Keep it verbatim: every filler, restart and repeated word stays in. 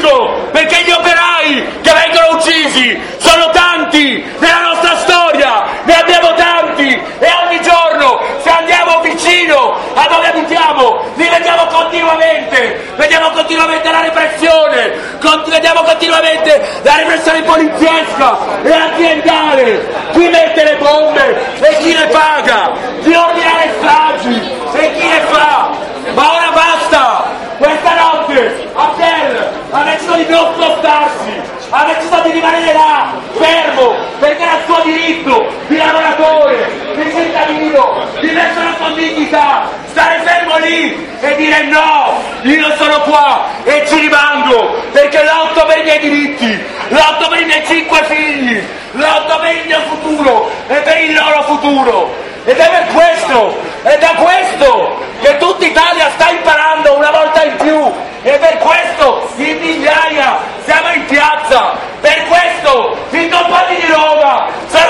unico, perché gli operai che vengono uccisi sono tanti nella nostra storia, ne abbiamo tanti e ogni giorno se andiamo vicino a dove abitiamo li vediamo continuamente, vediamo continuamente la repressione, con- vediamo continuamente la repressione poliziesca e aziendale, chi mette le bombe e chi le paga, chi ordina le stragi e chi le fa, ma ora basta! Questa notte Abdel ha deciso di non spostarsi, ha deciso di rimanere là, fermo, perché era il suo diritto di lavoratore, di cittadino, di persona con dignità, stare fermo lì e dire no, io sono qua e ci rimango, perché lotto per i miei diritti, lotto per i miei cinque figli, lotto per il mio futuro e per il loro futuro. Ed è per questo, è da questo che tutta Italia sta imparando una volta in più, e per questo in migliaia siamo in piazza, per questo i compagni di Roma sono